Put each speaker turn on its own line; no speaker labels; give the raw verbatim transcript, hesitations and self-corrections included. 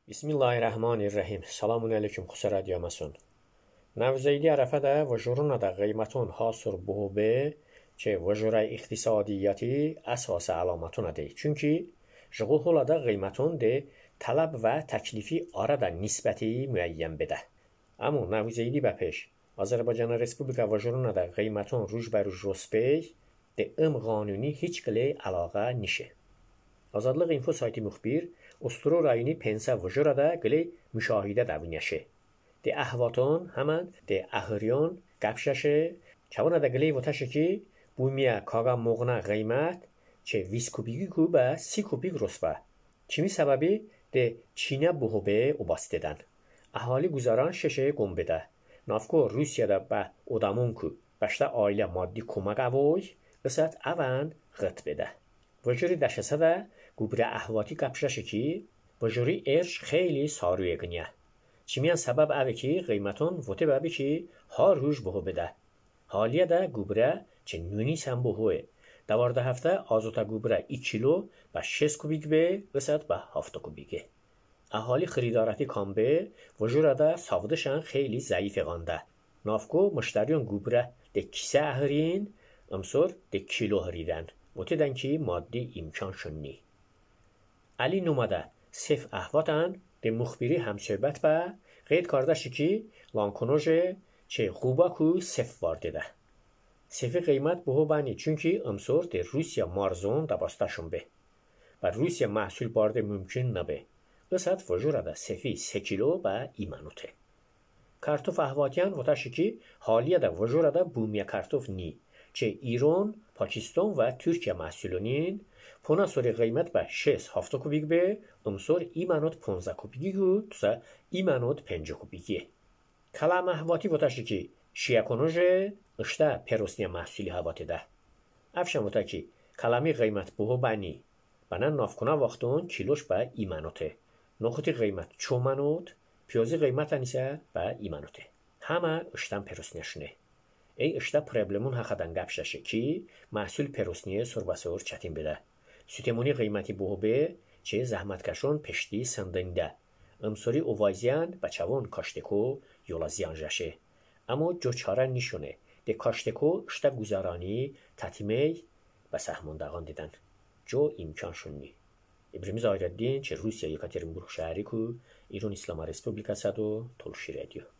Bismillahirrahmanirrahim. Selamun aleyküm xüsusi radyomasun. Navzeydi عرفه و جرون دا قیمتون حاصر بهوبه چه وجرای اقتصادیاتی اساس علامتون دی. چونکی جغول هلا دا قیمتون ده طلب و تکلیفی آره دا نسبتی معین بده. اما نوزیدی بپش آذربایجان رسپوبلیکا و جرون دا قیمتون روش بر روش رسپی ده ام قانونی هیچ کلی علاقه نشه. Azadlıq info sayti müxbir Ostro rayoni pensa vujurada gili müşahidə davunyaşı. De ahvatun hemen de ahriyon qapşaşı çavana da gili vataşı ki buymiya kaga moğna qiymat çe بیست kubiki ku ba سی kubik rosba. Çimi sebebi de Çin'e buhube obasteden. Ahali guzaran şeşe gombede. Nafko Rusya'da ba odamun ku başta aile maddi komak avoy qısat avan qıt bede. وجوری دشته ده گوبره احواتی کپششه کی وجوری ارش خیلی ساروی گنیه چیمیان سبب اوه کی قیمتون وطه بابی کی هار روش بهو بده حالیه ده گوبره چه نونی سم بهوه دوارده هفته آزوتا گوبره ای کیلو و شش کوبیک به قصد به هفته کوبیکه اهالی خریدارتی کامبه وجوره ده ساودشان خیلی ضعیف غانده نافکو مشتریون گوبره ده کیسه اهرین امسور ده کیلو هریدن متدن کی مادی امکان شنی. علی نومده سف احواتن ده مخبری همصحبت با قید کردشی کی لانکنوژه چه خوبا کو سف وارده ده. سف قیمت بهو بانی چونکی امسور ده روسیا مارزون دباستشون به و روسیا محصول بارده ممکن نبه. قصد وجوره ده سفی سه کیلو با ایمانوته. کارتوف احواتیان وطاشی کی حالیه ده وجوره ده بومیا کارتوف نی. چه ایران، پاکستان و ترکیه محصولونین پوناسوری قیمت به شش هفته کوبیک به امسور ایمانوت پونزده کوبیکی گو توسا ایمانوت پنج کوبیکیه. کلام احواتی وطاشی که شیعه کنوژه اشتا پروسنی محصولی هواته ده. افشم وطا که کلامی قیمت بهو بانی بنان نافکونا وقتون کیلوش به ایمانوته. نخوتی قیمت چومانوت پیازی قیمت انیسه به ایمانوته. همه اشتان پروسنیشونه. ای اشتا پرابلمون حقدن گپششه کی محصول پروسنیه سرباسور چتین بده. سوتمونی قیمتی بهوبه چه زحمت کشون پشتی سندنده. امسوری اوایزیان بچوان کاشتکو یولا زیان جشه. اما جو چاره نیشونه. ده کاشتکو اشتا گذارانی تطیمه و سهموندگان دیدن. جو امکان شونی. ابراهیم زاهرالدین چه روسیه یکاترینبورگ شهری کو ایران اسلامی رسپوبلیکا صدو تلشی رادیو.